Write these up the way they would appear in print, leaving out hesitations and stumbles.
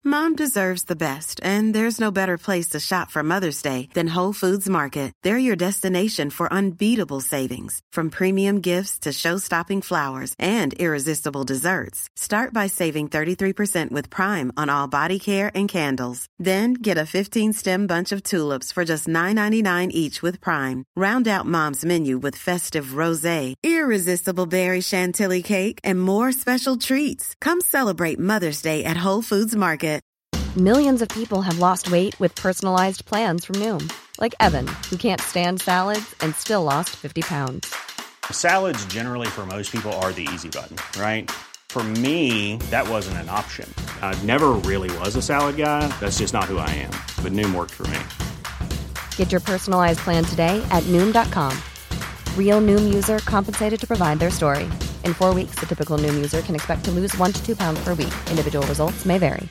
Mom deserves the best, and there's no better place to shop for Mother's Day than Whole Foods Market. They're your destination for unbeatable savings, from premium gifts to show-stopping flowers and irresistible desserts. Start by saving 33% with Prime on all body care and candles. Then get a 15-stem bunch of tulips for just $9.99 each with Prime. Round out Mom's menu with festive rosé, irresistible berry chantilly cake, and more special treats. Come celebrate Mother's Day at Whole Foods Market. Millions of people have lost weight with personalized plans from Noom. Like Evan, who can't stand salads and still lost 50 pounds. Salads generally for most people are the easy button, right? For me, that wasn't an option. I never really was a salad guy. That's just not who I am. But Noom worked for me. Get your personalized plan today at Noom.com. Real Noom user compensated to provide their story. In 4 weeks, the typical Noom user can expect to lose 1 to 2 pounds per week. Individual results may vary.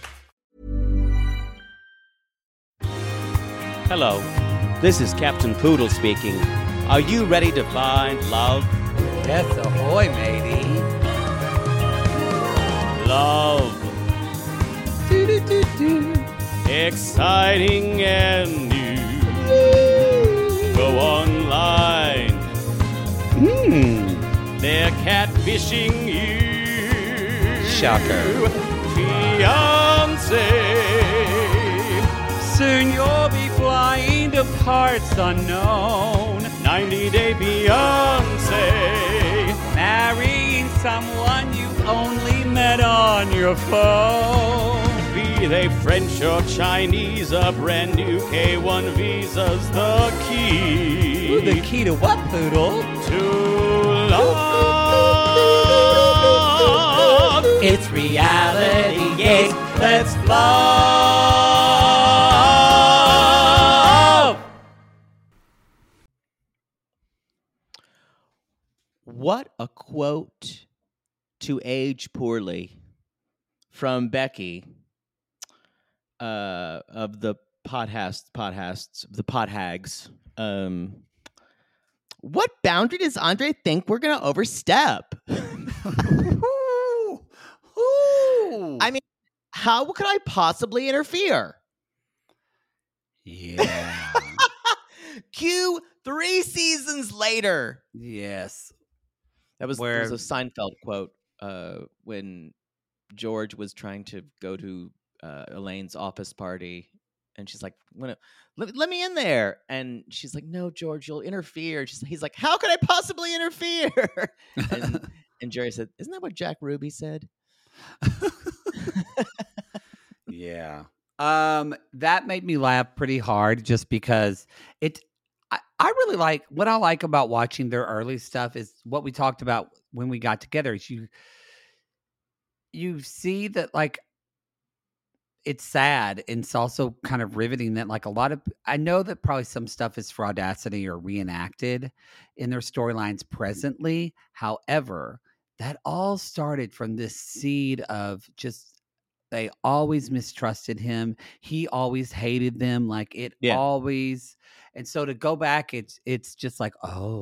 Hello, this is Captain Poodle speaking. Are you ready to find love? Yes, ahoy, matey. Love. Exciting and new. Go online. They're catfishing you. Shocker. Fiancé. Soon you'll be flying to parts unknown. 90-day Beyonce. Marrying someone you only met on your phone. Be they French or Chinese, a brand new K1 visa's the key. Ooh, the key to what, Poodle? To love. It's reality, yes, let's love. What a quote to age poorly from Becky of the the Pot Hags. What boundary does Andre think we're going to overstep? I mean, how could I possibly interfere? Yeah. Cue 3 seasons later. Yes. That was a Seinfeld quote when George was trying to go to Elaine's office party, and she's like, let me in there. And she's like, no, George, you'll interfere. He's like, how could I possibly interfere? and Jerry said, isn't that what Jack Ruby said? Yeah. That made me laugh pretty hard just because I really like what I like about watching their early stuff is what we talked about when we got together is you see that like it's sad and it's also kind of riveting that like I know that probably some stuff is for Audacity or reenacted in their storylines presently. However, that all started from this seed of just they always mistrusted him. He always hated them. Like it always. And so to go back, it's just like,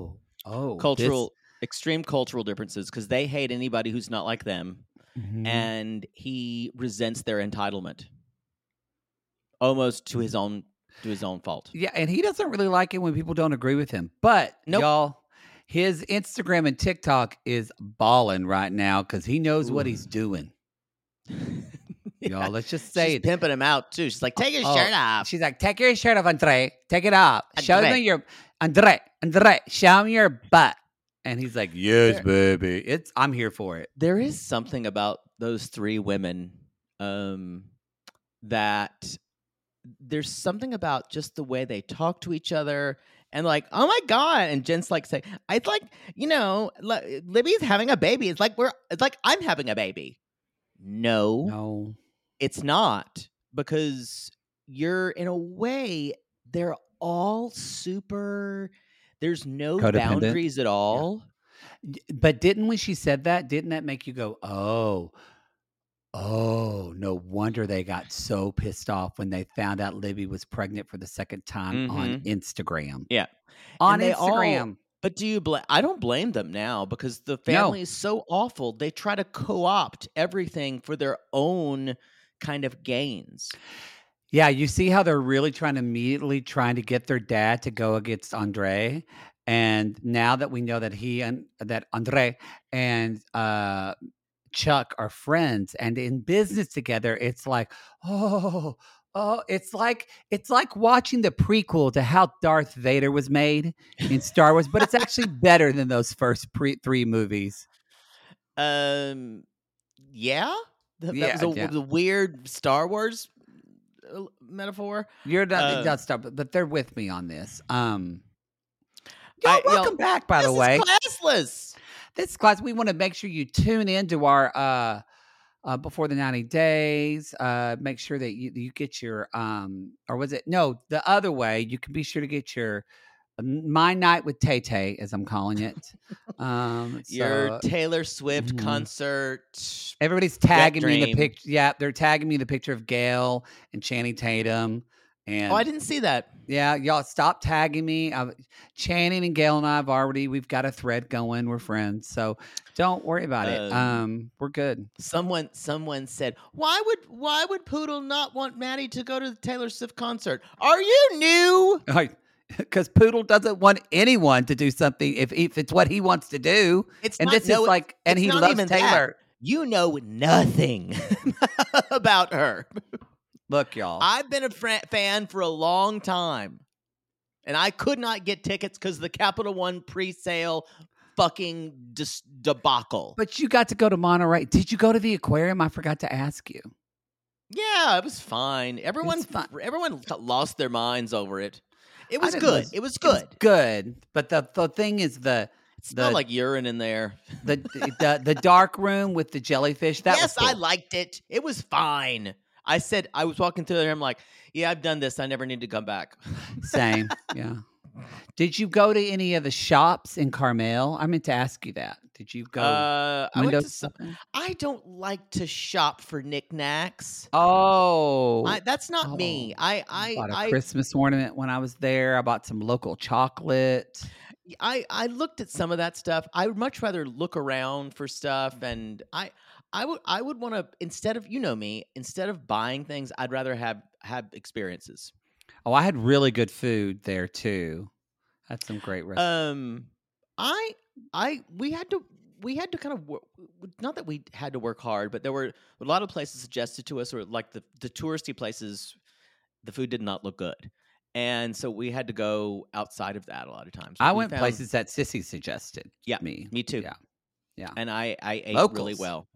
extreme cultural differences because they hate anybody who's not like them. Mm-hmm. And he resents their entitlement almost to his own fault. Yeah. And he doesn't really like it when people don't agree with him, but y'all, his Instagram and TikTok is balling right now because he knows what he's doing. Y'all, let's just say she's pimping him out too. She's like, take your shirt off. She's like, take your shirt off, Andre. Take it off. Show me your Andre. Show me your butt. And he's like, yes, baby. I'm here for it. There is something about those 3 women that there's something about just the way they talk to each other. And like, oh my God. And Jen's like saying, it's like, Libby's having a baby. It's like I'm having a baby. No. It's not, because you're in a way, they're all super, there's no boundaries at all. Yeah. But when she said that, didn't that make you go, oh, no wonder they got so pissed off when they found out Libby was pregnant for the second time on Instagram. Yeah. On Instagram. But I don't blame them now because the family is so awful. They try to co-opt everything for their own kind of gains. Yeah, you see how they're really trying to get their dad to go against Andre. And now that we know that that Andre and Chuck are friends and in business together, it's like, oh, it's like watching the prequel to how Darth Vader was made in Star Wars, but it's actually better than those first 3 movies. Yeah, that was a weird Star Wars metaphor. You're not Star, but they're with me on this. Welcome back, by the way. This is classless. This is class. We want to make sure you tune into our before the 90 days. Make sure that you get your or was it no the other way? You can be sure to get your My Night with Tay Tay, as I'm calling it. Your Taylor Swift concert. Everybody's tagging me the picture. Yeah, they're tagging me the picture of Gail and Channing Tatum. And I didn't see that. Yeah, y'all stop tagging me. Channing and Gail and I we've got a thread going. We're friends, so don't worry about it. We're good. Someone said, "Why would Poodle not want Maddie to go to the Taylor Swift concert? Are you new?" Because Poodle doesn't want anyone to do something if it's what he wants to do. And he loves Taylor. That. You know nothing about her. Look, y'all. I've been a fan for a long time, and I could not get tickets because the Capital One pre-sale fucking debacle. But you got to go to Monterey. Did you go to the aquarium? I forgot to ask you. Yeah, it was fine. Everyone lost their minds over it. It was good. It was good. Good. But the thing is it smelled like urine in there. The dark room with the jellyfish. Yes, I liked it. It was fine. I said, I was walking through there. I'm like, yeah, I've done this. I never need to come back. Same. Yeah. Did you go to any of the shops in Carmel? I meant to ask you that. Did you go? I don't like to shop for knickknacks. Oh, that's not me. I bought a Christmas ornament when I was there. I bought some local chocolate. I looked at some of that stuff. I would much rather look around for stuff, and I would want to, instead of buying things, I'd rather have experiences. Oh, I had really good food there too. Had some great restaurants. We had to kind of work, not that we had to work hard, but there were a lot of places suggested to us, or like the touristy places, the food did not look good. And so we had to go outside of that a lot of times. I went places that Sissy suggested. Yeah, me too. Yeah. And I ate Locals. really well.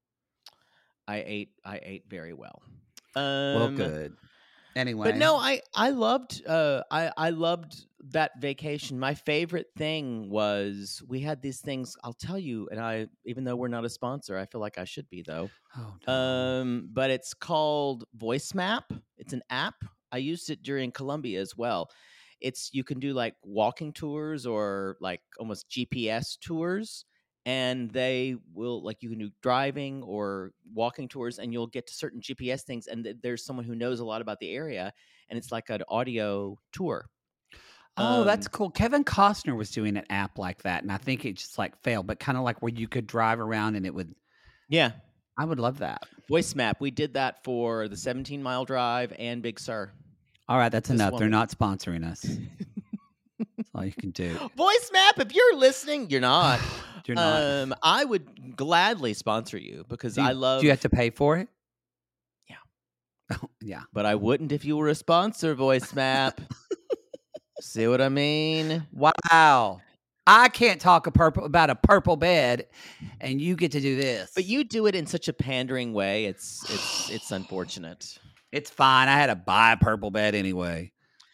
I ate very well. Well, good. Anyway, but no, I loved that vacation. My favorite thing was we had these things. I'll tell you, and even though we're not a sponsor, I feel like I should be though. Oh, no. But it's called VoiceMap. It's an app. I used it during Colombia as well. You can do like walking tours or like almost GPS tours. And they will, like, you can do driving or walking tours, and you'll get to certain GPS things. And there's someone who knows a lot about the area, and it's like an audio tour. Oh, that's cool. Kevin Costner was doing an app like that, and I think it just like failed, but kind of like where you could drive around and it would. Yeah. I would love that. VoiceMap. We did that for the 17-mile drive and Big Sur. All right, that's enough. They're not sponsoring us. That's all you can do. VoiceMap, if you're listening, you're not. You're not. I would gladly sponsor you because I love. Do you have to pay for it? Yeah. Oh, yeah. But I wouldn't if you were a sponsor, VoiceMap. See what I mean? Wow. I can't talk about a purple bed, and you get to do this. But you do it in such a pandering way. It's unfortunate. It's fine. I had to buy a purple bed anyway.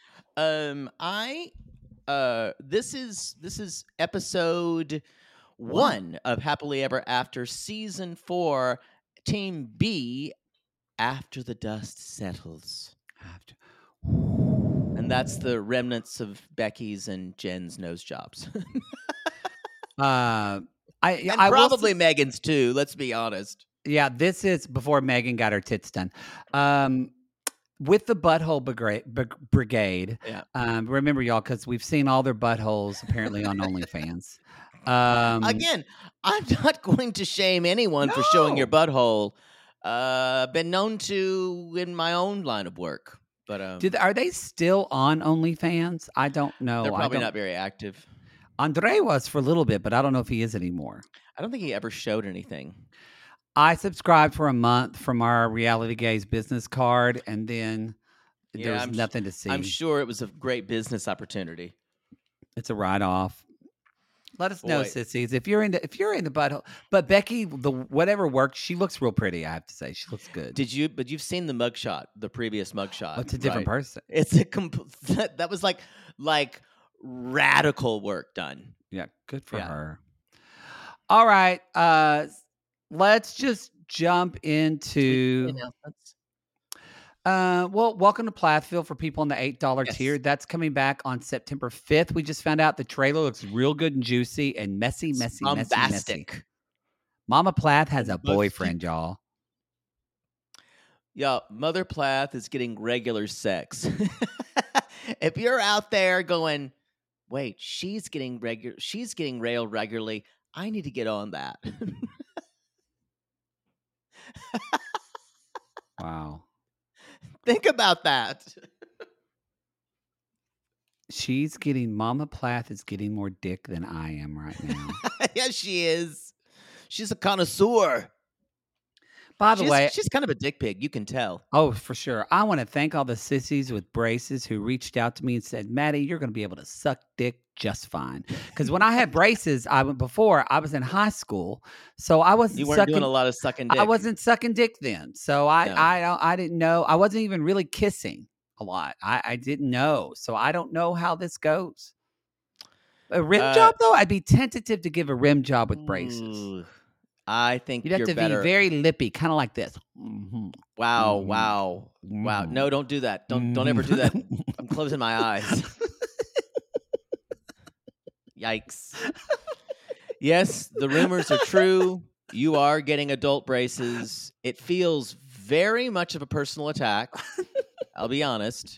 This is episode 1 of Happily Ever After, season 4, Team B, After the Dust Settles. And that's the remnants of Becky's and Jen's nose jobs. Probably Megan's too, let's be honest. Yeah, this is before Megan got her tits done. With the Butthole Brigade. Yeah. Remember, y'all, because we've seen all their buttholes apparently on OnlyFans. Again, I'm not going to shame anyone for showing your butthole. Been known to in my own line of work, but Are they still on OnlyFans? I don't know. they're probably not very active. Andre was for a little bit, but I don't know if he is anymore. I don't think he ever showed anything. I subscribed for a month from our Reality Gaze business card, and then there was nothing to see. I'm sure it was a great business opportunity. It's a write-off. Let us know, sissies, if you're into butthole. But Becky, the whatever works, she looks real pretty. I have to say, she looks good. But you've seen the mugshot, the previous mugshot. Oh, it's a different person. It's a that was like radical work done. Yeah, good for her. All right, let's just jump into announcements. Well, welcome to Plathville for people in the $8 tier. That's coming back on September 5th. We just found out the trailer looks real good and juicy and messy. Mama Plath has a boyfriend, y'all. Yeah, Mother Plath is getting regular sex. If you're out there going, wait, she's getting railed regularly, I need to get on that. Wow. Think about that. Mama Plath is getting more dick than I am right now. Yes, she is. She's a connoisseur. By the way, she's kind of a dick pig. You can tell. Oh, for sure. I want to thank all the sissies with braces who reached out to me and said, Maddie, you're going to be able to suck dick just fine. Because when I had braces, I was in high school, so I wasn't. You weren't doing a lot of sucking dick. I wasn't sucking dick then, so I didn't know. I wasn't even really kissing a lot. I didn't know, so I don't know how this goes. A rim job though, I'd be tentative to give a rim job with braces. I think you'd have to be very lippy, kind of like this. Mm-hmm. Wow, mm-hmm. wow. No, don't do that. Don't ever do that. I'm closing my eyes. Yikes. Yes, the rumors are true. You are getting adult braces. It feels very much of a personal attack. I'll be honest.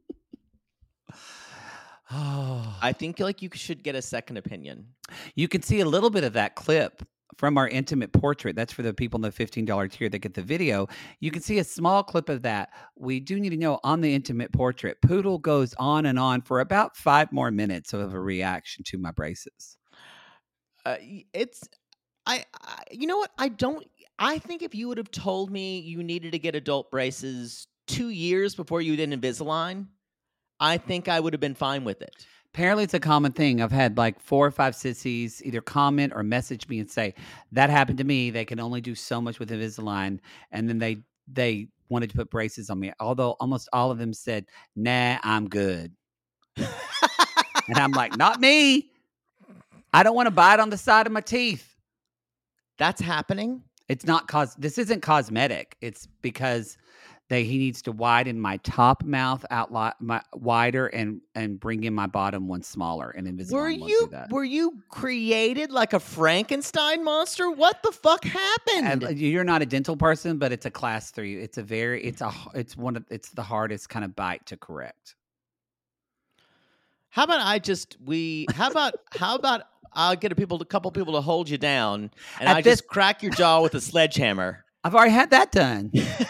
I think you should get a second opinion. You can see a little bit of that clip from our intimate portrait. That's for the people in the $15 tier that get the video. You can see a small clip of that. We do need to know on the intimate portrait, Poodle goes on and on for about 5 more minutes of a reaction to my braces. You know what? I think if you would have told me you needed to get adult braces 2 years before you did Invisalign, I think I would have been fine with it. Apparently, it's a common thing. I've had 4 or 5 sissies either comment or message me and say, that happened to me. They can only do so much with Invisalign. And then they wanted to put braces on me. Although almost all of them said, nah, I'm good. And I'm like, not me. I don't want to bite on the side of my teeth. That's happening? It's not this isn't cosmetic. It's because he needs to widen my top mouth out wider and bring in my bottom one smaller. And Invisalign won't do that. Were you created like a Frankenstein monster? What the fuck happened? And you're not a dental person, but it's a class 3. It's the hardest kind of bite to correct. How about I'll get a couple people to hold you down and just crack your jaw with a sledgehammer. I've already had that done.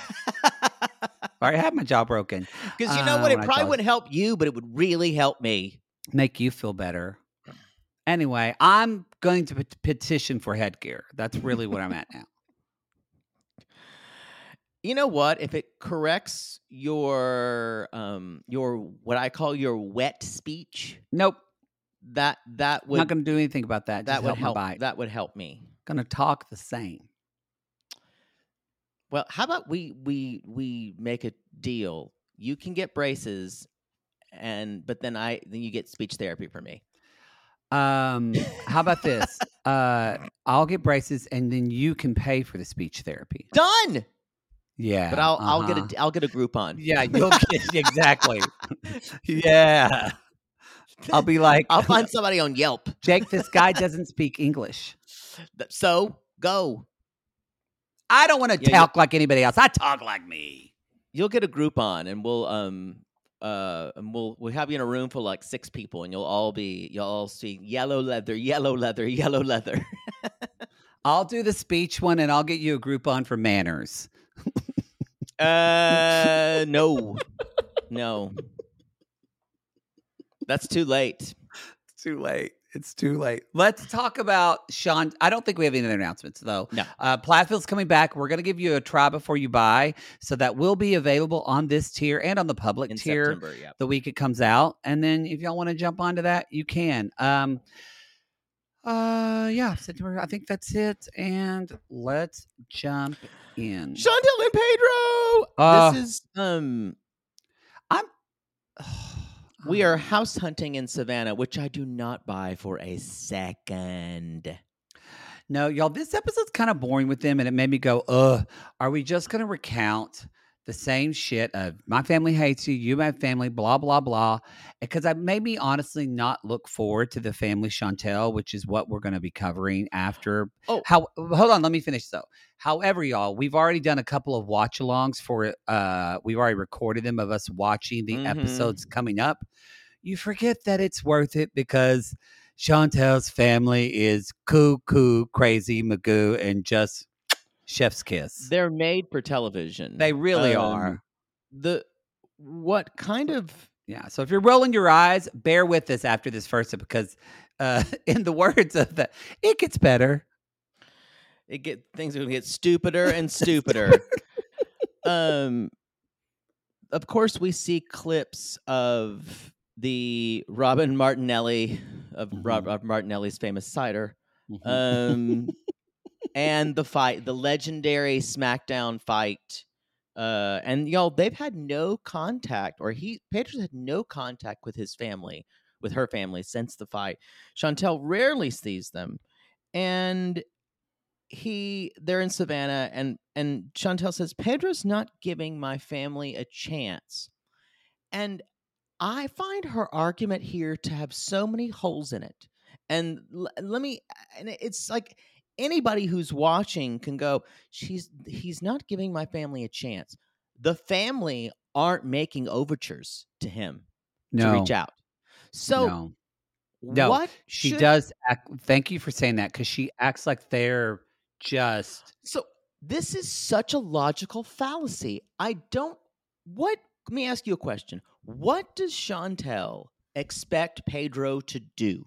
I already had my jaw broken. Because you know what? It probably wouldn't help you, but it would really help me. Make you feel better. Anyway, I'm going to petition for headgear. That's really what I'm at now. You know what? If it corrects your what I call your wet speech. Nope. That would not going to do anything about that. That would help. My bite. That would help me. Going to talk the same. Well, how about we make a deal? You can get braces, but then you get speech therapy for me. How about this? I'll get braces, and then you can pay for the speech therapy. Done. Yeah, but I'll get a Groupon. Yeah, you'll get exactly. Yeah, I'll be like, I'll find somebody on Yelp. Jake, this guy doesn't speak English, so go. I don't want to talk like anybody else. I talk like me. You'll get a Groupon, and we'll have you in a room for like 6 people, and you'll all see yellow leather, yellow leather, yellow leather. I'll do the speech one, and I'll get you a Groupon for manners. No. That's too late. It's too late. It's too late. Let's talk about Sean. I don't think we have any other announcements, though. No. Platteville's coming back. We're going to give you a try before you buy. So that will be available on this tier and on the public In tier September, yeah. the week it comes out. And then if y'all want to jump onto that, you can. Yeah, September. I think that's it. And let's jump in. Chantel and Pedro. This is we are house hunting in Savannah, which I do not buy for a second. No, y'all, this episode's kind of boring with them, and it made me go, are we just going to recount the same shit of my family hates you, my family, blah, blah, blah? Because I made me honestly not look forward to the family Chantel, which is what we're going to be covering after. Hold on, let me finish though. However, y'all, we've already done a couple of watch-alongs for it. We've already recorded them of us watching the episodes coming up. You forget that it's worth it because Chantel's family is cuckoo, crazy, Magoo, and just chef's kiss. They're made for television. They really are. What kind of... Yeah, so if you're rolling your eyes, bear with us after this first, because in the words of it gets better. Things are going to get stupider and stupider. Of course, we see clips of the Robin Martinelli of Rob Martinelli's famous cider, and the fight, the legendary SmackDown fight, and y'all, they've had no contact, Pedro's had no contact with his family, with her family since the fight. Chantel rarely sees them, and they're in Savannah, and Chantel says, Pedro's not giving my family a chance. And I find her argument here to have so many holes in it. And it's like anybody who's watching can go, he's not giving my family a chance. The family aren't making overtures to him to reach out. So no, what she does act. Thank you for saying that, because she acts like they're just. So this is such a logical fallacy. Let me ask you a question. What does Chantel expect Pedro to do?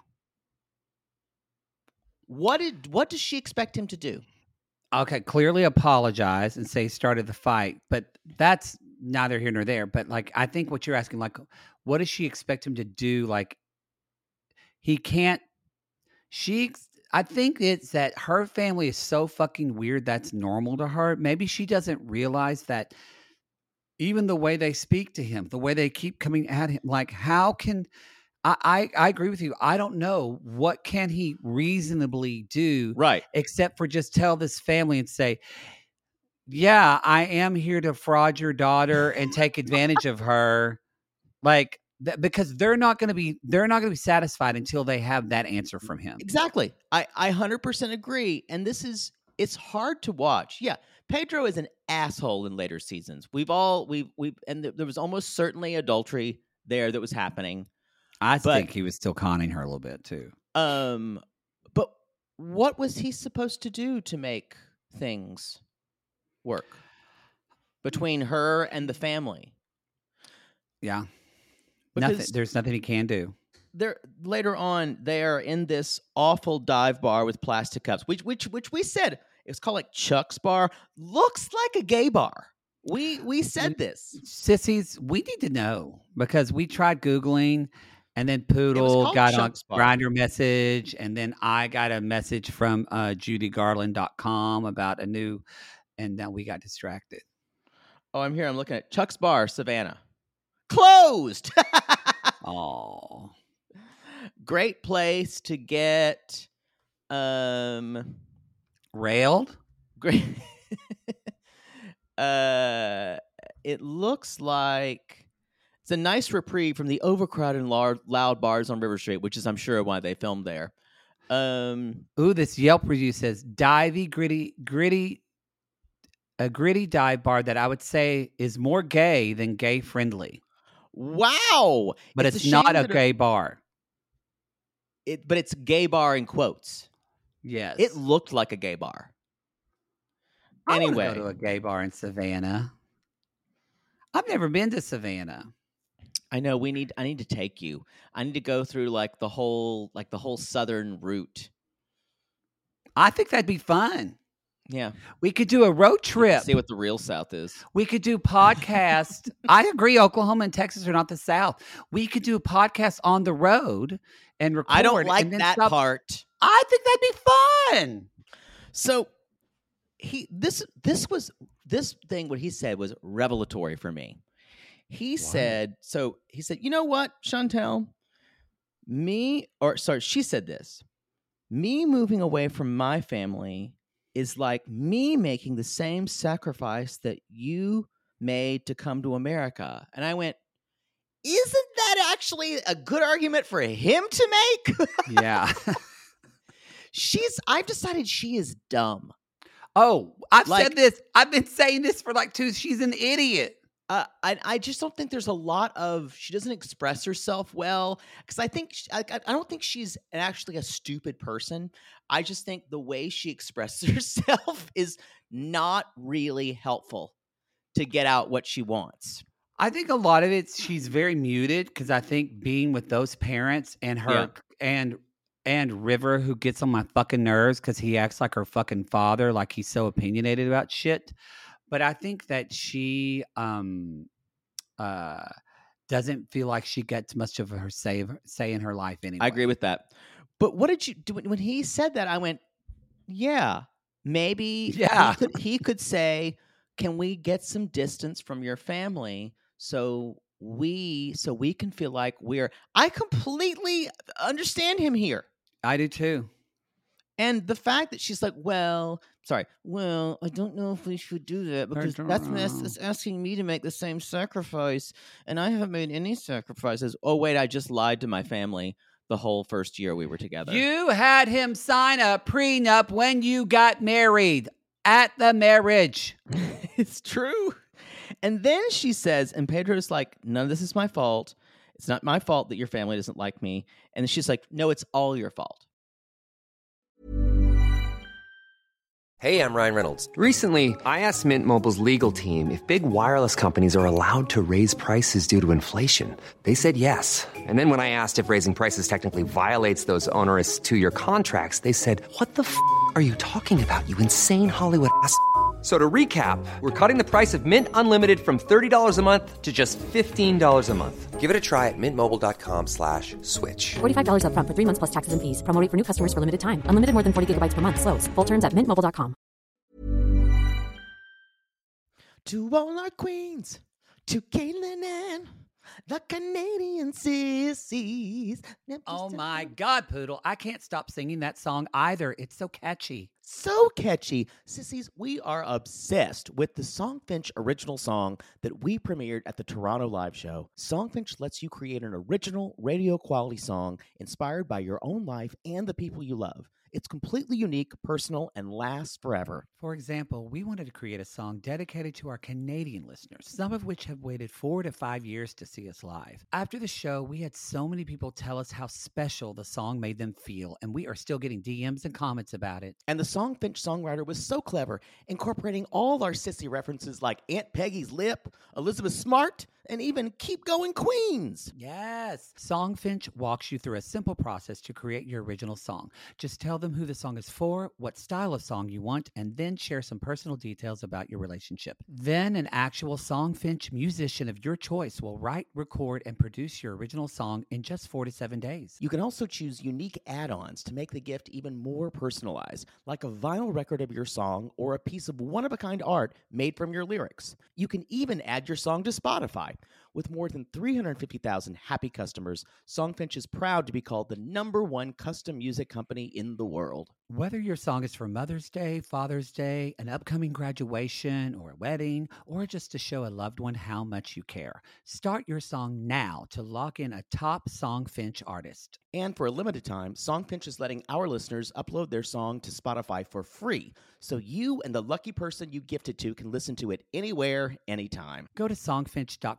What does she expect him to do? Okay, clearly apologize and say he started the fight, but that's neither here nor there. But like, I think what you're asking, like, what does she expect him to do? Like, he can't. I think it's that her family is so fucking weird that's normal to her. Maybe she doesn't realize that. Even the way they speak to him, the way they keep coming at him, like, how can I agree with you. I don't know what can he reasonably do, right? Except for just tell this family and say, yeah, I am here to fraud your daughter and take advantage of her. Like, because they're not going to be satisfied until they have that answer from him. Exactly. I 100% agree. And it's hard to watch. Yeah. Pedro is an asshole in later seasons. There was almost certainly adultery there that was happening. I think he was still conning her a little bit too. But what was he supposed to do to make things work between her and the family? Yeah. Nothing. There's nothing he can do. Later on, they are in this awful dive bar with plastic cups, which we said it's called like Chuck's Bar. Looks like a gay bar. We said this. Sissies, we need to know, because we tried Googling, and then Poodle got on Grindr message, and then I got a message from JudyGarland.com about a new, and then we got distracted. Oh, I'm here. I'm looking at Chuck's Bar, Savannah. Closed. Oh. Great place to get railed. Great. It looks like it's a nice reprieve from the overcrowded and loud bars on River Street, which is, I'm sure, why they filmed there. Ooh, this Yelp review says gritty dive bar that I would say is more gay than gay friendly. Wow. But it's not a gay bar. But it's gay bar in quotes. Yes. It looked like a gay bar. I wanna Anyway. go to a gay bar in Savannah. I've never been to Savannah. I know I need to take you. I need to go through like the whole southern route. I think that'd be fun. Yeah. We could do a road trip. See what the real South is. We could do podcast. I agree. Oklahoma and Texas are not the South. We could do a podcast on the road and record. I don't like and then that part. I think that'd be fun. So this thing, what he said was revelatory for me. He said, you know what, Chantel? She said this. Me moving away from my family is like me making the same sacrifice that you made to come to America. And I went, isn't that actually a good argument for him to make? Yeah. I've decided she is dumb. Oh, I've said this. I've been saying this for like 2. She's an idiot. I just don't think there's a lot of, she doesn't express herself well, because I think I don't think she's actually a stupid person. I just think the way she expresses herself is not really helpful to get out what she wants. I think a lot of it, she's very muted, because I think being with those parents and her and River, who gets on my fucking nerves because he acts like her fucking father, like he's so opinionated about shit. But I think that she doesn't feel like she gets much of her say in her life anyway. I agree with that. But what did you do when he said that? I went, yeah, maybe he could say, can we get some distance from your family so we can feel like I completely understand him here. I do too. And the fact that she's like, well, I don't know if we should do that because that's asking me to make the same sacrifice. And I haven't made any sacrifices. Oh, wait, I just lied to my family the whole first year we were together. You had him sign a prenup when you got married at the marriage. It's true. And then she says, and Pedro's like, none of this is my fault. It's not my fault that your family doesn't like me. And she's like, no, it's all your fault. Hey, I'm Ryan Reynolds. Recently, I asked Mint Mobile's legal team if big wireless companies are allowed to raise prices due to inflation. They said yes. And then when I asked if raising prices technically violates those onerous 2-year contracts, they said, what the f*** are you talking about, you insane Hollywood ass f- So to recap, we're cutting the price of Mint Unlimited from $30 a month to just $15 a month. Give it a try at mintmobile.com/switch. $45 up front for 3 months plus taxes and fees. Promo rate for new customers for limited time. Unlimited more than 40 gigabytes per month. Slows full terms at mintmobile.com. To all our queens, to Caitlin and the Canadian sissies. Oh my God, Poodle. I can't stop singing that song either. It's so catchy. So catchy. Sissies, we are obsessed with the Songfinch original song that we premiered at the Toronto Live Show. Songfinch lets you create an original radio quality song inspired by your own life and the people you love. It's completely unique, personal, and lasts forever. For example, we wanted to create a song dedicated to our Canadian listeners, some of which have waited 4 to 5 years to see us live. After the show, we had so many people tell us how special the song made them feel, and we are still getting DMs and comments about it. And the Songfinch songwriter was so clever, incorporating all our sissy references like Aunt Peggy's Lip, Elizabeth Smart, and even Keep Going Queens. Yes. Songfinch walks you through a simple process to create your original song. Just tell them who the song is for, what style of song you want, and then share some personal details about your relationship. Then an actual Songfinch musician of your choice will write, record, and produce your original song in just 4 to 7 days. You can also choose unique add-ons to make the gift even more personalized, like a vinyl record of your song or a piece of one-of-a-kind art made from your lyrics. You can even add your song to Spotify. With more than 350,000 happy customers, Songfinch is proud to be called the #1 custom music company in the world. Whether your song is for Mother's Day, Father's Day, an upcoming graduation, or a wedding, or just to show a loved one how much you care, start your song now to lock in a top Songfinch artist. And for a limited time, Songfinch is letting our listeners upload their song to Spotify for free, so you and the lucky person you gift it to can listen to it anywhere, anytime. Go to songfinch.com/listen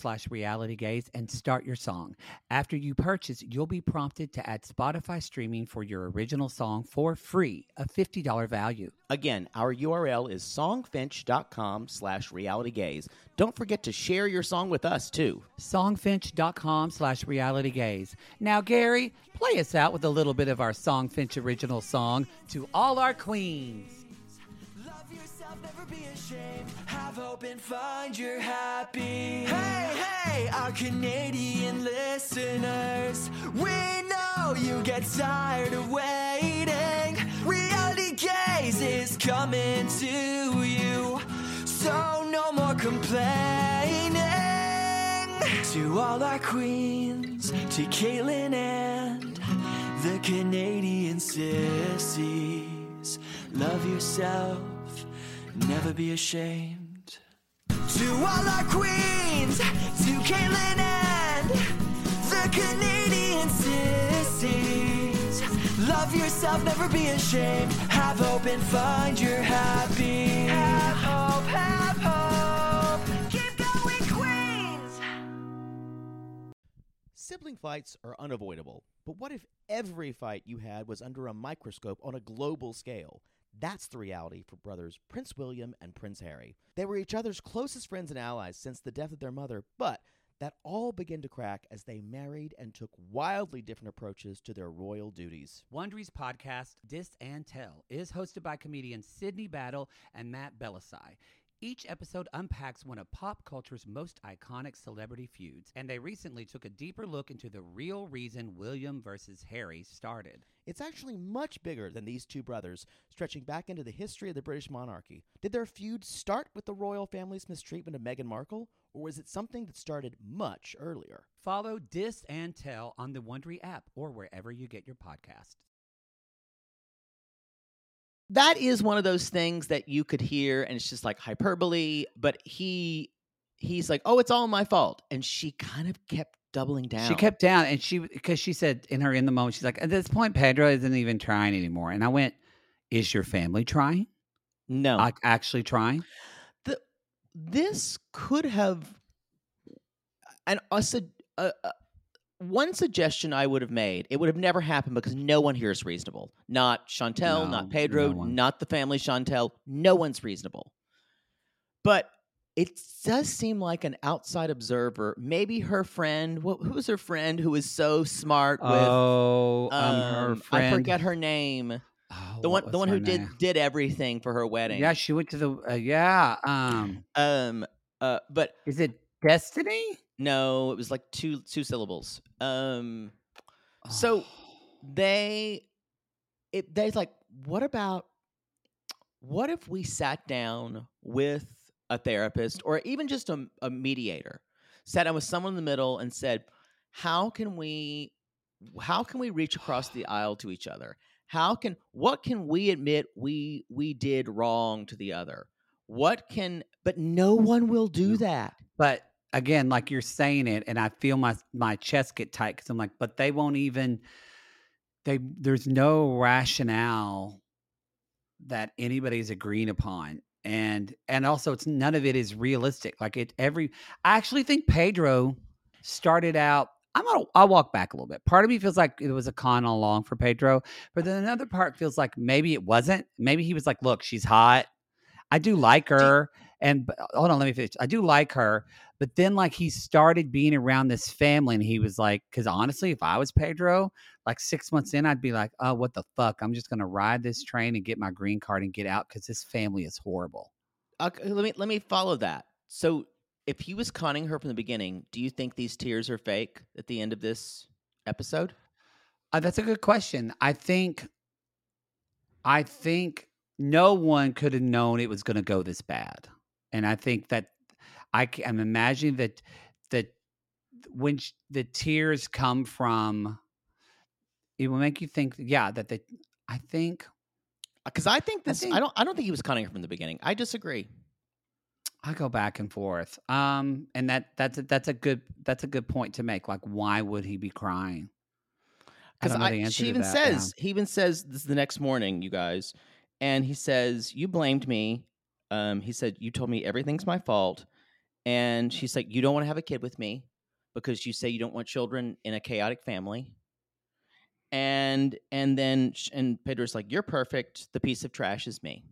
songfinch.com/realitygaze and start your song. After you purchase, you'll be prompted to add Spotify streaming for your original song for free, a $50 value. Again, our URL is songfinch.com/realitygaze. Don't forget to share your song with us, too. Songfinch.com/realitygaze. Now, Gary, play us out with a little bit of our Songfinch original song, To All Our Queens. Love yourself, never be ashamed. Have hope and find your happy. Hey, hey, our Canadian listeners. We know you get tired of waiting. Reality Gaze is coming to you. So no more complaining. To all our queens, to Caitlin and the Canadian sissies. Love yourself, never be ashamed. To all our queens, to Caitlin and the Canadian sissies. Love yourself, never be ashamed. Have hope and find your happy. Have hope, have hope. Keep going, Queens. Sibling fights are unavoidable, but what if every fight you had was under a microscope on a global scale? That's the reality for brothers Prince William and Prince Harry. They were each other's closest friends and allies since the death of their mother, but that all began to crack as they married and took wildly different approaches to their royal duties. Wondery's podcast, Dis and Tell, is hosted by comedians Sydney Battle and Matt Belisai. Each episode unpacks one of pop culture's most iconic celebrity feuds, and they recently took a deeper look into the real reason William versus Harry started. It's actually much bigger than these two brothers, stretching back into the history of the British monarchy. Did their feud start with the royal family's mistreatment of Meghan Markle, or was it something that started much earlier? Follow Dis and Tell on the Wondery app or wherever you get your podcasts. That is one of those things that you could hear, and it's just like hyperbole, but he's like, oh, it's all my fault. And she kind of kept doubling down. She kept down, and because she said in the moment, she's like, at this point, Pedro isn't even trying anymore. And I went, is your family trying? No. Actually trying? This could have, and one suggestion I would have made, it would have never happened because no one here is reasonable. Not Chantel, not Pedro, not the family Chantel. No one's reasonable. But it does seem like an outside observer, maybe her friend, who's her friend who is so smart with... her friend. I forget her name. Oh, the one who did everything for her wedding. Yeah, she went to the... but... Is it Destiny? No, it was like two syllables. So they're like, what if we sat down with a therapist or even just a mediator, sat down with someone in the middle and said, how can we reach across the aisle to each other? What can we admit we did wrong to the other? But no one will do that. But again, like you're saying it, and I feel my chest get tight because I'm like, but they won't even. There's no rationale that anybody's agreeing upon, and also none of it is realistic. Like I actually think Pedro started out. I'll walk back a little bit. Part of me feels like it was a con all along for Pedro, but then another part feels like maybe it wasn't. Maybe he was like, look, she's hot. I do like her. And hold on, let me finish. I do like her. But then like he started being around this family and he was like, because honestly, if I was Pedro, like 6 months in, I'd be like, oh, what the fuck? I'm just going to ride this train and get my green card and get out because this family is horrible. Okay, let me follow that. So if he was conning her from the beginning, do you think these tears are fake at the end of this episode? That's a good question. I think no one could have known it was going to go this bad. And I think that I'm imagining that when the tears come from, it will make you think, I think. Because I don't think he was conning her from the beginning. I disagree. I go back and forth. And that's a good point to make. Like, why would he be crying? Because he even says this is the next morning, you guys, and he says, you blamed me. He said, you told me everything's my fault. And she's like, you don't want to have a kid with me because you say you don't want children in a chaotic family. And then Pedro's like, you're perfect. The piece of trash is me.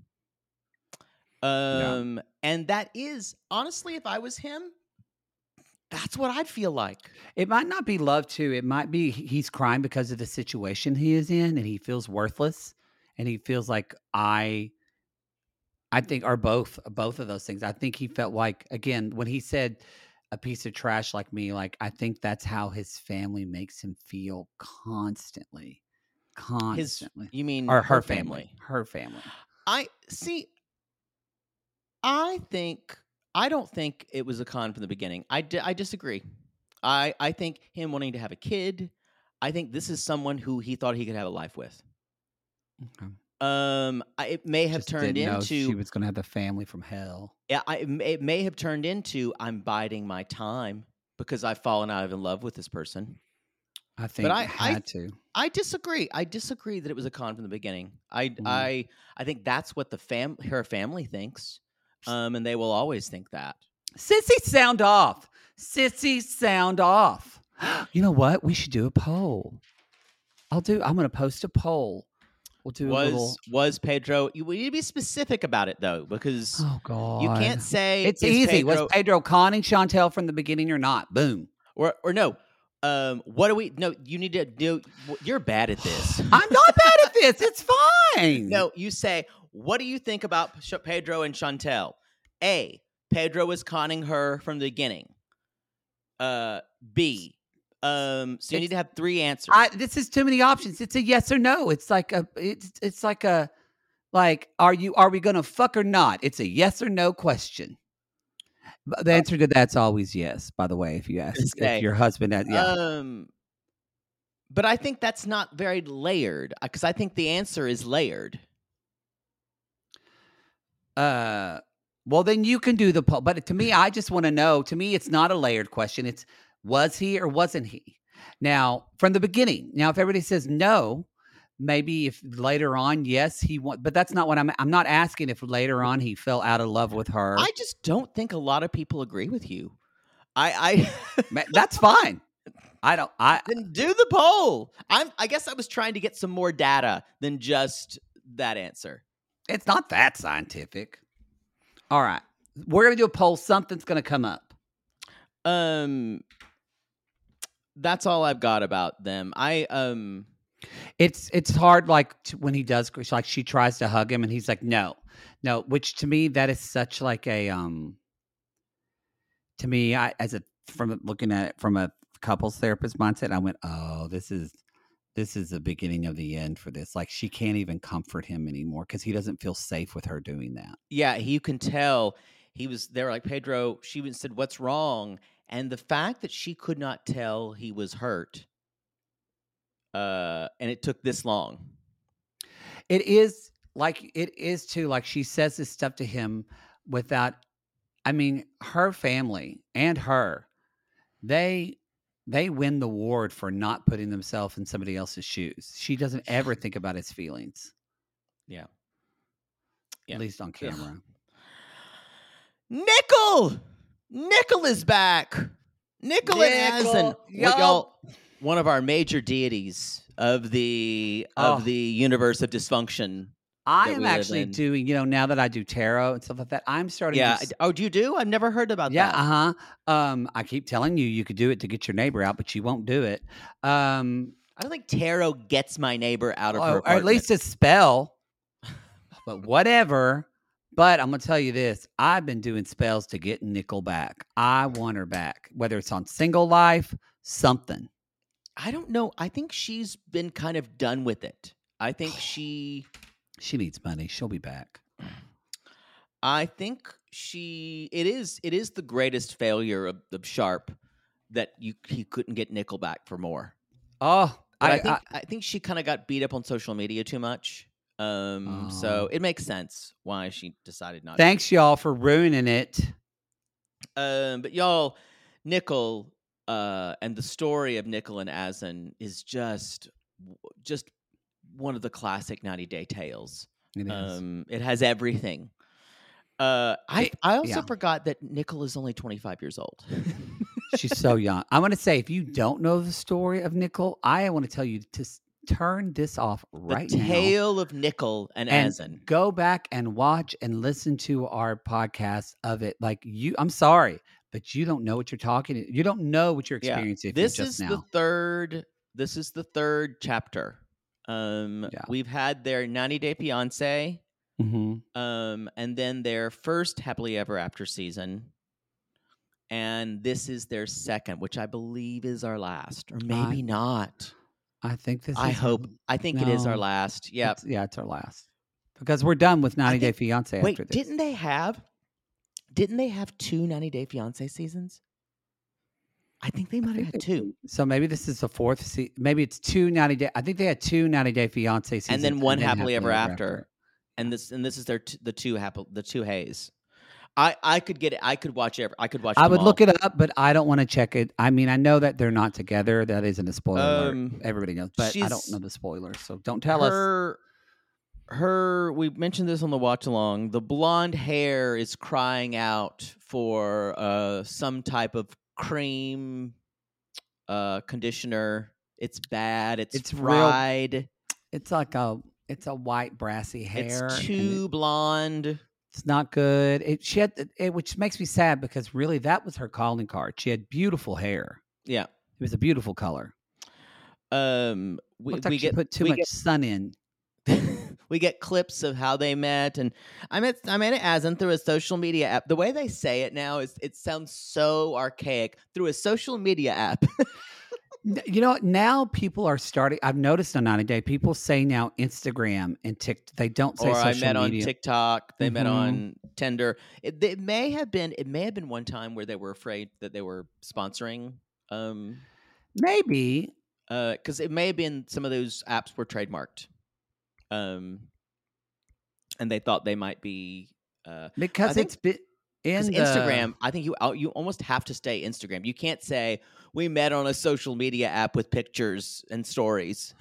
And that is, honestly, if I was him, that's what I'd feel like. It might not be love too. It might be he's crying because of the situation he is in, and he feels worthless, and he feels like I think are both of those things. I think he felt like, again, when he said a piece of trash like me, like I think that's how his family makes him feel constantly. You mean or her family? Her family. I don't think it was a con from the beginning. I disagree. I think him wanting to have a kid, I think this is someone who he thought he could have a life with. Okay. It may have Just turned didn't know into she was going to have the family from hell. Yeah, it may have turned into I'm biding my time because I've fallen out of love with this person. I think But it had to. I disagree. I disagree that it was a con from the beginning. I think that's what her family thinks, and they will always think that. Sissy, sound off. Sissy, sound off. You know what? We should do a poll. I'm going to post a poll. We'll do was Pedro? We need to be specific about it though, because oh god, you can't say it's easy. Was Pedro conning Chantel from the beginning or not? Boom. Or no. What do we? No, you need to do. You're bad at this. I'm not bad at this. It's fine. No, you say, what do you think about Pedro and Chantel? A, Pedro was conning her from the beginning. B, so you need to have 3 answers. This is too many options. It's a yes or no. It's like are we gonna fuck or not? It's a yes or no question. The answer to that's always yes, by the way, if you ask if your husband but I think that's not very layered, because I think the answer is layered. Well, then you can do the poll. But to me, I just want to know. To me, it's not a layered question. It's was he or wasn't he? Now, from the beginning. Now, if everybody says no, maybe if later on, yes, he won. But that's not what I'm not asking if later on he fell out of love with her. I just don't think a lot of people agree with you. That's fine. Then do the poll. I guess I was trying to get some more data than just that answer. It's not that scientific. All right. We're going to do a poll. Something's going to come up. That's all I've got about them. It's hard, like when he does, like she tries to hug him and he's like, no, which to me, that is such like a, to me, from looking at it from a couples therapist mindset, I went, oh, this is the beginning of the end for this. Like she can't even comfort him anymore because he doesn't feel safe with her doing that. Yeah, you can tell they were like, Pedro, she said, what's wrong? And the fact that she could not tell he was hurt, and it took this long. It is too, like she says this stuff to him without, I mean, her family and her, they win the award for not putting themselves in somebody else's shoes. She doesn't ever think about his feelings. Yeah. At least on camera. Nickel is back. Nickel and Asin. Y'all, one of our major deities of the universe of dysfunction. I am actually doing, now that I do tarot and stuff like that, I'm starting to... Oh, do you do? I've never heard about that. Yeah, I keep telling you could do it to get your neighbor out, but you won't do it. I don't think tarot gets my neighbor out of her apartment. Or at least a spell. But whatever. But I'm going to tell you this. I've been doing spells to get Nickel back. I want her back. Whether it's on Single Life, something. I don't know. I think she's been kind of done with it. I think she needs money. She'll be back. I think it is the greatest failure of the Sharp that he couldn't get Nickel back for more. Oh, I think she kind of got beat up on social media too much. So it makes sense why she decided not. Thanks, y'all, for ruining it. But y'all, Nickel, and the story of Nickel and Asin is just one of the classic 90 Day tales. It is. It has everything. I also forgot that Nickel is only 25 years old. She's so young. I'm going to say, if you don't know the story of Nickel, I want to tell you to turn this off right now. The tale of Nickel and Asin. Go back and watch and listen to our podcast of it. Like I'm sorry, but you don't know what you're talking. You don't know what you're experiencing. This is the third chapter. We've had their 90 Day Fiance, and then their first Happily Ever After season. And this is their second, which I believe is our last, or maybe not. I think this. I think it is our last. Yep. It's our last because we're done with 90 Day Fiance. Wait, after this. didn't they have 2 90 Day Fiance seasons? I think they might have had 2. So maybe this is the fourth season. Maybe it's 2 90 Day. I think they had 2 90 Day Fiance seasons, and then one Happily Ever After. And this is the two Hays. I could get it. I could watch it. I would look it up, but I don't want to check it. I mean, I know that they're not together. That isn't a spoiler alert. Everybody knows, but I don't know the spoilers, so don't tell us. We mentioned this on the watch along. The blonde hair is crying out for some type of cream conditioner. It's bad. It's fried. It's like a white brassy hair. It's too blonde. It's not good. Which makes me sad because really that was her calling card. She had beautiful hair. Yeah, it was a beautiful color. We put too much sun in. We get clips of how they met, and I met Asin through a social media app. The way they say it now it sounds so archaic. Through a social media app. You know, now people are starting. I've noticed on 90 Day, people say now Instagram and TikTok. They don't say social media. Or I met on TikTok. They met on Tinder. It may have been one time where they were afraid that they were sponsoring. Maybe. Because it may have been some of those apps were trademarked. And they thought they might be. Because it's been. Instagram, I think you almost have to stay Instagram. You can't say we met on a social media app with pictures and stories.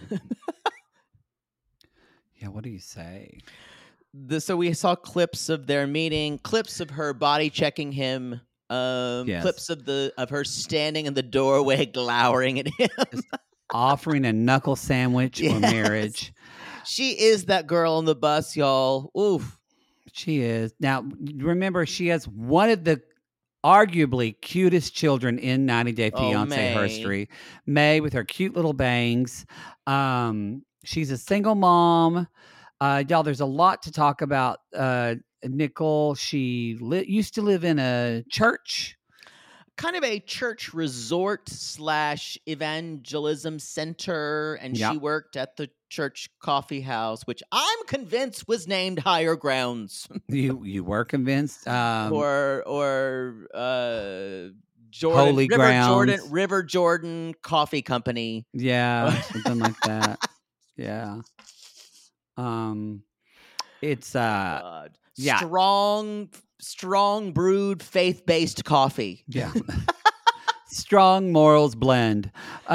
Yeah, what do you say? So we saw clips of their meeting, clips of her body checking him, clips of her standing in the doorway glowering at him, just offering a knuckle sandwich or marriage. She is that girl on the bus, y'all. Oof. She is. Now, remember, she has one of the arguably cutest children in 90 Day Fiancé history. May with her cute little bangs. She's a single mom. Y'all, there's a lot to talk about. Nickel, she used to live in a church. Kind of a church resort / evangelism center, and she worked at the church coffee house, which I'm convinced was named Higher Grounds. You were convinced, or Holy Grounds, River Jordan Coffee Company. Yeah, something like that. Yeah. It's strong brewed faith-based coffee. Yeah. Strong morals blend.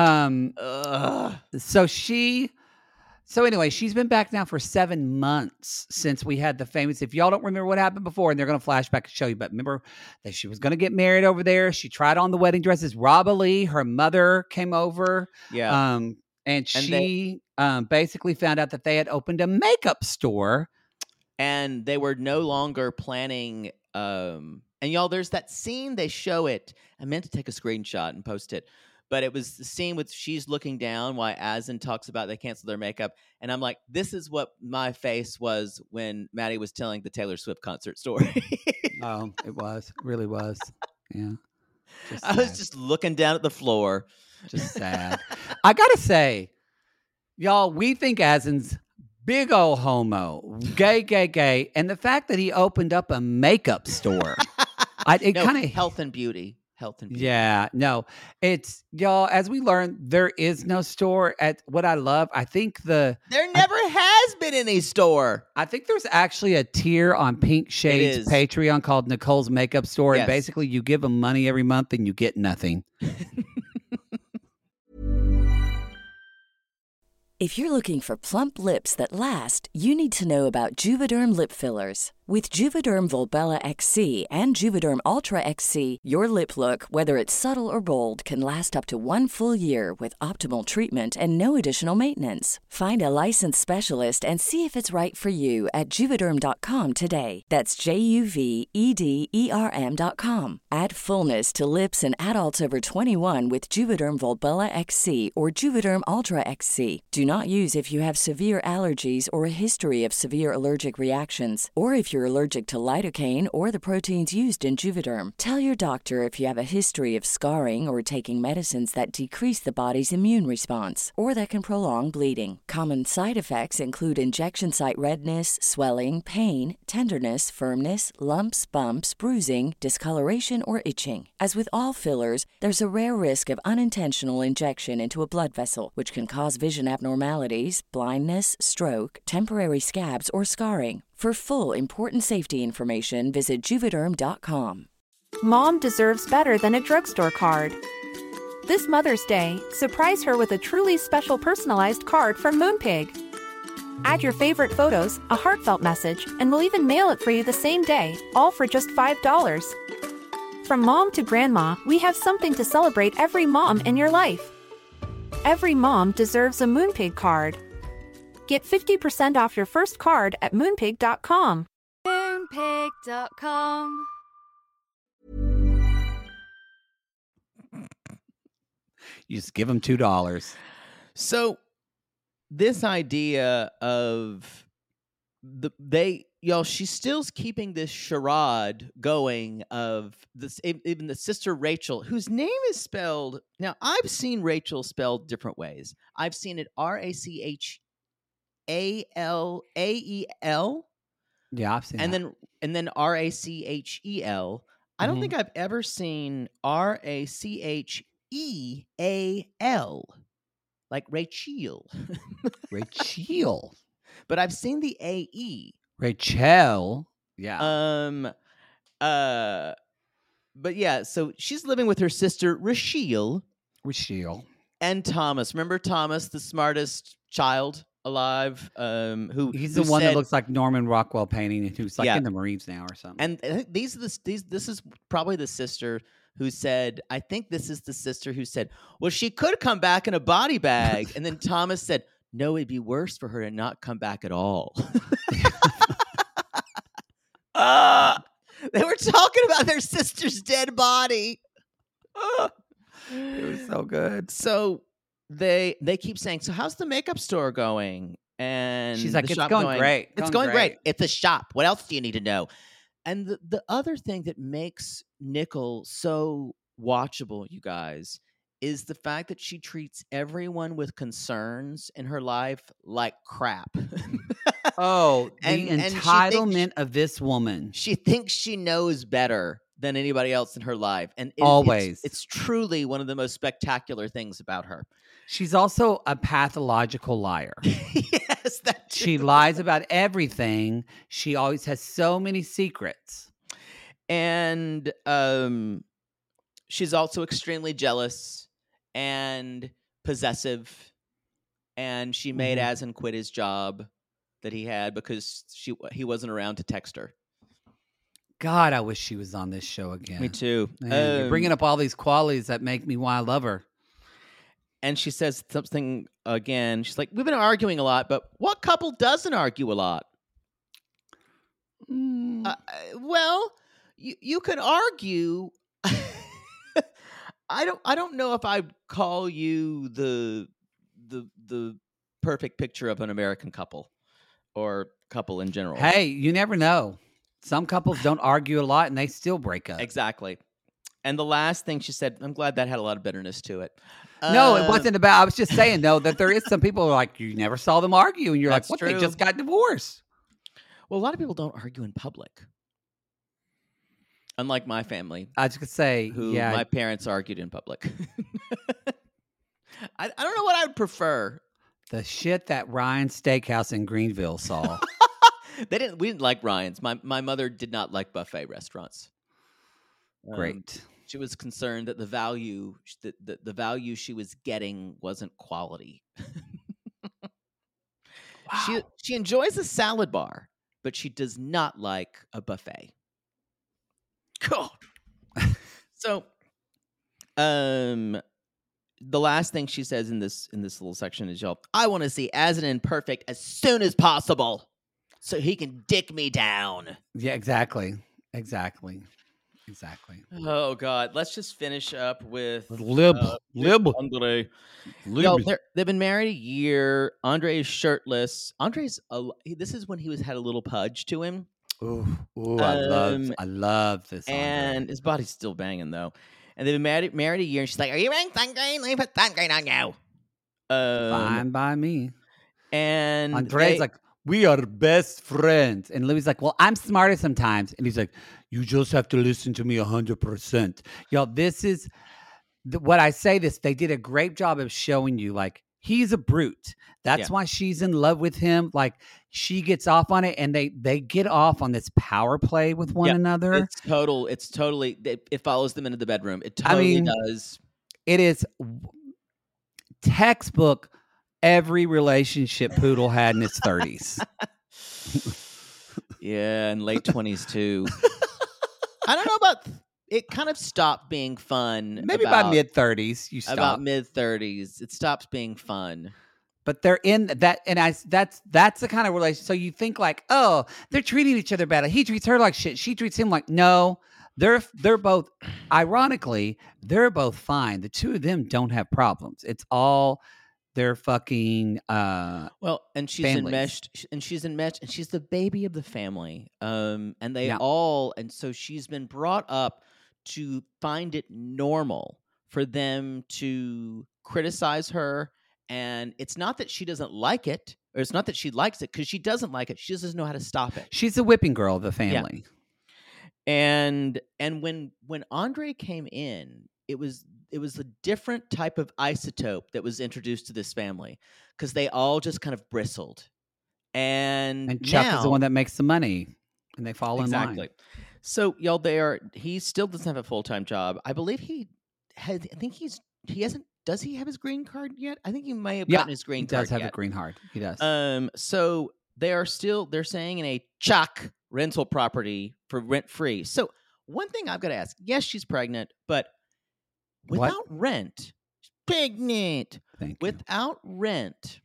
So anyway, she's been back now for 7 months since we had the famous, if y'all don't remember what happened before, and they're going to flash back and show you, but remember that she was going to get married over there. She tried on the wedding dresses. Rob Ali, her mother, came over. Yeah. And she basically found out that they had opened a makeup store. And they were no longer planning. And y'all, there's that scene, they show it. I meant to take a screenshot and post it. But it was the scene with she's looking down while Asin talks about they canceled their makeup. And I'm like, this is what my face was when Maddie was telling the Taylor Swift concert story. Oh, it was. It really was. Yeah. I was just looking down at the floor. Just sad. I got to say, y'all, we think Asin's big old homo, gay. And the fact that he opened up a makeup store. Health and beauty. Yeah, no, it's y'all. As we learned, there is no store at what I love. I think there never has been any store. I think there's actually a tier on Pink Shade's Patreon called Nicole's Makeup Store, and basically you give them money every month and you get nothing. If you're looking for plump lips that last, you need to know about Juvederm lip fillers. With Juvederm Volbella XC and Juvederm Ultra XC, your lip look, whether it's subtle or bold, can last up to 1 full year with optimal treatment and no additional maintenance. Find a licensed specialist and see if it's right for you at Juvederm.com today. That's JUVEDERM.com. Add fullness to lips in adults over 21 with Juvederm Volbella XC or Juvederm Ultra XC. Do not use if you have severe allergies or a history of severe allergic reactions, or if you're allergic to lidocaine or the proteins used in Juvederm. Tell your doctor if you have a history of scarring or taking medicines that decrease the body's immune response or that can prolong bleeding. Common side effects include injection site redness, swelling, pain, tenderness, firmness, lumps, bumps, bruising, discoloration, or itching. As with all fillers, there's a rare risk of unintentional injection into a blood vessel, which can cause vision abnormalities, blindness, stroke, temporary scabs, or scarring. For full, important safety information, visit Juvederm.com. Mom deserves better than a drugstore card. This Mother's Day, surprise her with a truly special personalized card from Moonpig. Add your favorite photos, a heartfelt message, and we'll even mail it for you the same day, all for just $5. From mom to grandma, we have something to celebrate every mom in your life. Every mom deserves a Moonpig card. Get 50% off your first card at Moonpig.com. Moonpig.com. You just give them $2. So this idea of she's still keeping this charade going of this, even the sister Rachel, whose name is spelled. Now, I've seen Rachel spelled different ways. I've seen it RACHALAEL. Yeah, I've seen that. And then RACHEL. I don't think I've ever seen RACHEAL, like Rachel. Rachel. But I've seen the AE. Rachel. Yeah. But yeah, so she's living with her sister Rachel. And Thomas. Remember Thomas, the smartest child alive? He's the one that looks like Norman Rockwell painting, and who's like in the Marines now or something. And I think this is probably the sister who said, I think this is the sister who said, well, she could come back in a body bag. And then Thomas said, no, it'd be worse for her to not come back at all. They were talking about their sister's dead body. It was so good. So they keep saying, so how's the makeup store going? And she's like, it's going great. It's going great. It's a shop. What else do you need to know? And the other thing that makes Nickel so watchable, you guys, is the fact that she treats everyone with concerns in her life like crap. Oh, the entitlement of this woman. She thinks she knows better than anybody else in her life. And it's truly one of the most spectacular things about her. She's also a pathological liar. Yes, that's true. She lies about everything. She always has so many secrets. And she's also extremely jealous and possessive. And she made Asin quit his job that he had because he wasn't around to text her. God, I wish she was on this show again. Me too. Man, you're bringing up all these qualities that make me want to love her. And she says something again. She's like, we've been arguing a lot, but what couple doesn't argue a lot? Well, you could argue. I don't know if I'd call you the perfect picture of an American couple or couple in general. Hey, you never know. Some couples don't argue a lot and they still break up. Exactly. And the last thing she said, I'm glad that had a lot of bitterness to it. No, it wasn't about, I was just saying, though, that there is some people who are like, you never saw them argue. And you're like, what, true. They just got divorced. Well, a lot of people don't argue in public. Unlike my family. I was going to say, my parents argued in public. I don't know what I would prefer. The shit that Ryan's Steakhouse in Greenville saw. We didn't like Ryan's. My mother did not like buffet restaurants. Great. She was concerned that the value she was getting wasn't quality. Wow. She enjoys a salad bar, but she does not like a buffet. God. So, the last thing she says in this little section is, "Y'all, I want to see As an Imperfect as soon as possible, so he can dick me down." Yeah, exactly. Oh God, let's just finish up with Lib. Andre. Yo, they've been married a year. Andre is shirtless. This is when he had a little pudge to him. Ooh, I love this. And Andre. his body's still banging though. And they've been married a year. And she's like, "Are you wearing sunscreen? Let me put sunscreen on you." Fine by me. And Andre's like, "We are best friends." And Louis like, "Well, I'm smarter sometimes." And he's like, "You just have to listen to me 100%. Y'all, this is what I say this. They did a great job of showing you, like, he's a brute. That's why she's in love with him. Like, she gets off on it, and they get off on this power play with one another. It's totally, it follows them into the bedroom. It totally does. It is textbook every relationship Poodle had in his 30s. Yeah, and late 20s too. I don't know about it. Kind of stopped being fun. Maybe about mid 30s. You stop. About mid 30s, it stops being fun. But they're in that, and that's the kind of relationship. So you think like, oh, they're treating each other better. He treats her like shit. She treats him like no. They're both. Ironically, they're both fine. The two of them don't have problems. It's all their fucking well, and she's enmeshed, and she's the baby of the family. And they all, and so she's been brought up to find it normal for them to criticize her. And it's not that she doesn't like it, or it's not that she likes it, because she doesn't like it. She just doesn't know how to stop it. She's the whipping girl of the family. Yeah. And when Andre came in, it was a different type of isotope that was introduced to this family, because they all just kind of bristled. And Chuck is the one that makes the money, and they fall in line. So y'all, he still doesn't have a full-time job. I believe he hasn't. Does he have his green card yet? I think he may have gotten his green card. He does have a green card. He does. So they're staying in a Chuck rental property for rent-free. So one thing I've got to ask, yes, she's pregnant, but without rent, she's pregnant. Without rent,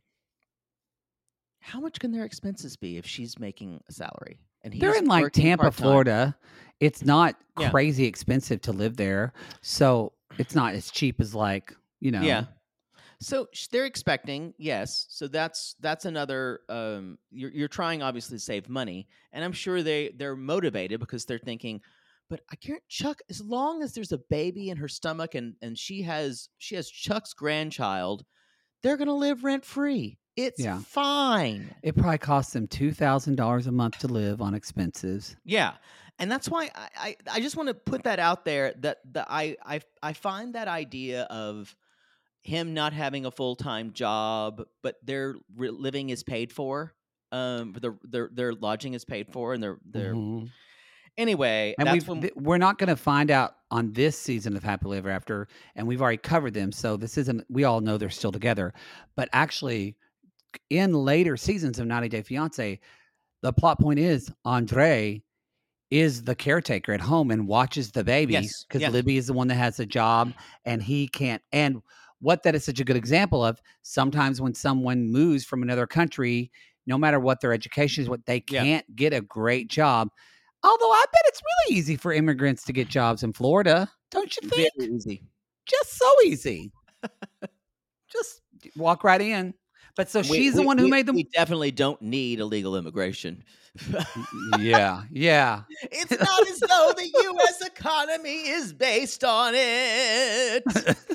how much can their expenses be if she's making a salary? And they're in like Tampa, Florida. It's not crazy expensive to live there. So it's not as cheap as like, Yeah. So they're expecting, yes. So that's another. You're trying obviously to save money, and I'm sure they're motivated because they're thinking, but I can't Chuck, as long as there's a baby in her stomach and she has Chuck's grandchild, they're gonna live rent free. It's fine. It probably costs them $2,000 a month to live on expenses. Yeah. And that's why I just want to put that out there that I find that idea of him not having a full-time job, but their living is paid for, their lodging is paid for, and their anyway. And we're not going to find out on this season of Happily Ever After, and we've already covered them, so this isn't. We all know they're still together, but actually, in later seasons of 90 Day Fiancé, the plot point is Andre is the caretaker at home and watches the baby because Libby is the one that has a job and he can't. And what that is such a good example of, sometimes when someone moves from another country, no matter what their education is, what they can't get a great job. Although I bet it's really easy for immigrants to get jobs in Florida. Don't you think? Very easy. Just so easy. Just walk right in. But so she's the one who made them. We definitely don't need illegal immigration. Yeah. It's not as though the U.S. economy is based on it.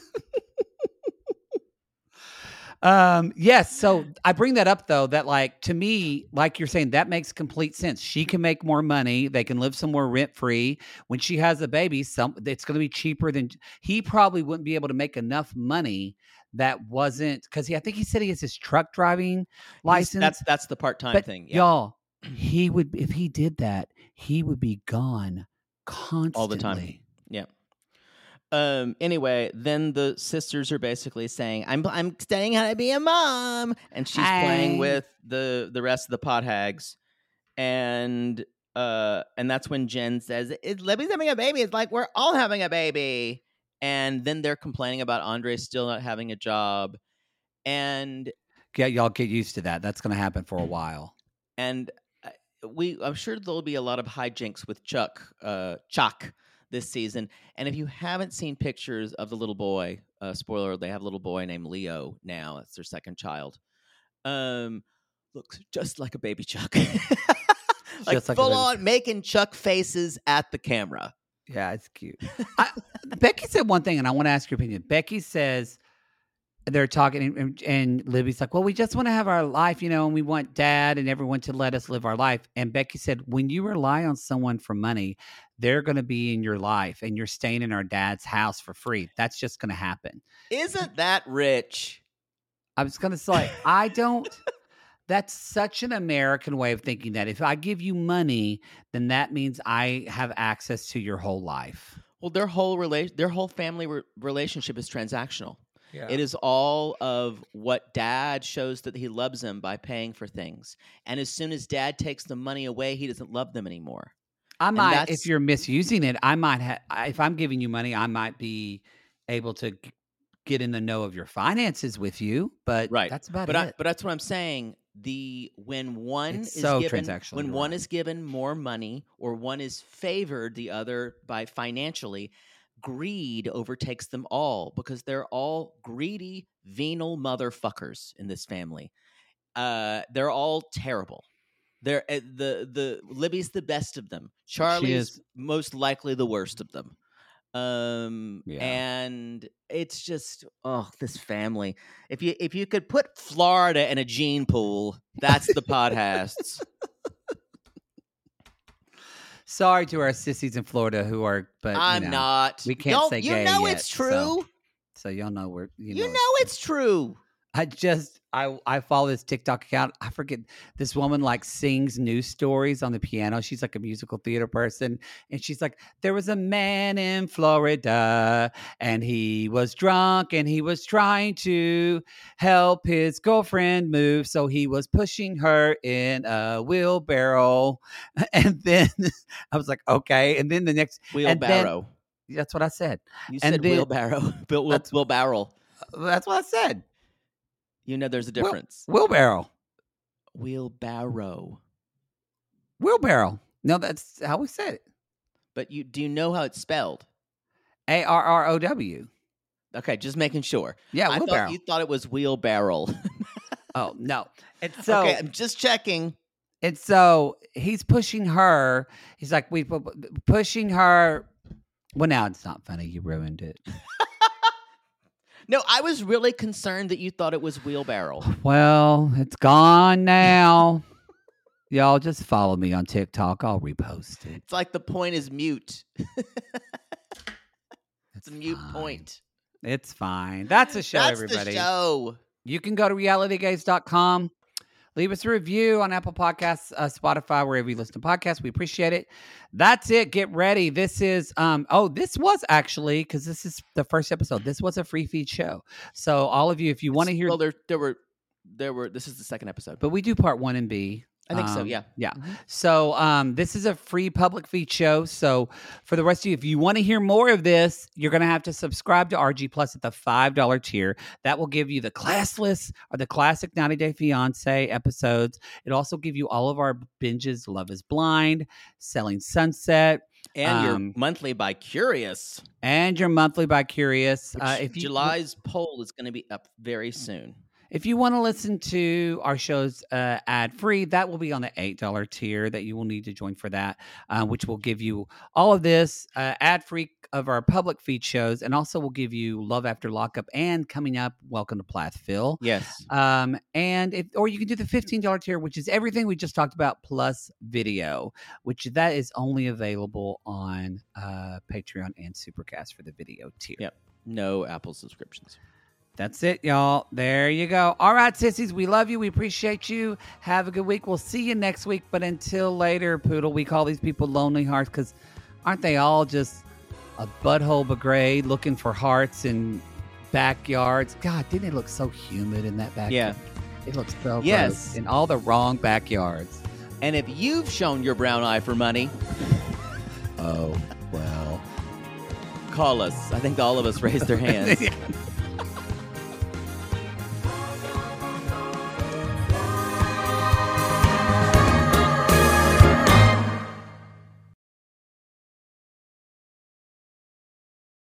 Yes. So I bring that up though, that like, to me, like you're saying, that makes complete sense. She can make more money. They can live somewhere rent free. When she has a baby, it's going to be cheaper than he probably wouldn't be able to make enough money. That wasn't because I think he said he has his truck driving license. That's the part-time thing. Yeah. Y'all, he would, if he did that, he would be gone constantly. All the time. Yeah. Anyway, then the sisters are basically saying, I'm studying how to be a mom, and she's playing with the rest of the pot hags, And that's when Jen says, Libby's having a baby. It's like, we're all having a baby. And then they're complaining about Andre still not having a job. And y'all get used to that. That's going to happen for a while. And I'm sure there'll be a lot of hijinks with Chuck this season. And if you haven't seen pictures of the little boy, spoiler, they have a little boy named Leo now. It's their second child. Looks just like a baby Chuck. like full on making Chuck faces at the camera. Yeah, it's cute. Becky said one thing, and I want to ask your opinion. Becky says they're talking, and Libby's like, well, we just want to have our life, and we want Dad and everyone to let us live our life. And Becky said, when you rely on someone for money, they're going to be in your life, and you're staying in our dad's house for free. That's just going to happen. Isn't that rich? I was going to say, that's such an American way of thinking that if I give you money, then that means I have access to your whole life. Well, their whole family relationship is transactional. Yeah. It is all of what Dad shows that he loves them by paying for things. And as soon as Dad takes the money away, he doesn't love them anymore. If you're misusing it, if I'm giving you money, I might be able to get in the know of your finances with you, but that's about it. But that's what I'm saying. When one is given more money or one is favored the other by financially, greed overtakes them all because they're all greedy, venal motherfuckers in this family. They're all terrible. They're Libby's the best of them. Charlie's most likely the worst of them. And it's just this family. If you could put Florida in a gene pool, that's the podcasts. Sorry to our sissies in Florida who are, but I'm not. We can't say gay yet, it's true. So y'all know we're. It's true. I follow this TikTok account. I forget, this woman like sings news stories on the piano. She's like a musical theater person. And she's like, there was a man in Florida and he was drunk and he was trying to help his girlfriend move. So he was pushing her in a wheelbarrow. And then I was like, okay. And then the next wheelbarrow. That's what I said. You said wheelbarrow. Wheelbarrow. That's what I said. There's a difference. Wheelbarrow. Wheelbarrow. No, that's how we said it. But do you know how it's spelled? ARROW. Okay, just making sure. Yeah, wheelbarrow. I thought you thought it was wheelbarrow. Oh, no. Okay, I'm just checking. And so he's pushing her. He's like, pushing her. Well, now it's not funny. You ruined it. No, I was really concerned that you thought it was wheelbarrow. Well, it's gone now. Y'all just follow me on TikTok. I'll repost it. It's like the point is mute. It's a mute point. It's fine. That's a show, everybody. That's the show. You can go to realitygaze.com. Leave us a review on Apple Podcasts, Spotify, wherever you listen to podcasts. We appreciate it. That's it. Get ready. This is, this was actually, because this is the first episode, this was a free feed show. So all of you, if you want to hear. Well, there were, this is the second episode. But we do part 1 and B. I think so, yeah. Yeah. Mm-hmm. So this is a free public feed show. So for the rest of you, if you want to hear more of this, you're going to have to subscribe to RG Plus at the $5 tier. That will give you the classless or the classic 90 Day Fiancé episodes. It'll also give you all of our binges, Love is Blind, Selling Sunset. And your monthly by Curious. July's poll is going to be up very soon. If you want to listen to our shows ad-free, that will be on the $8 tier that you will need to join for that, which will give you all of this ad-free of our public feed shows, and also will give you Love After Lockup and coming up, Welcome to Plathville. Yes. Or you can do the $15 tier, which is everything we just talked about plus video, which that is only available on Patreon and Supercast for the video tier. Yep. No Apple subscriptions. That's it, y'all. There you go. All right, sissies, we love you. We appreciate you. Have a good week. We'll see you next week. But until later, Poodle, we call these people lonely hearts because aren't they all just a butthole brigade looking for hearts in backyards? God, didn't it look so humid in that backyard? Yeah. It looks so gross in all the wrong backyards. And if you've shown your brown eye for money, oh, well. call us. I think all of us raised their hands.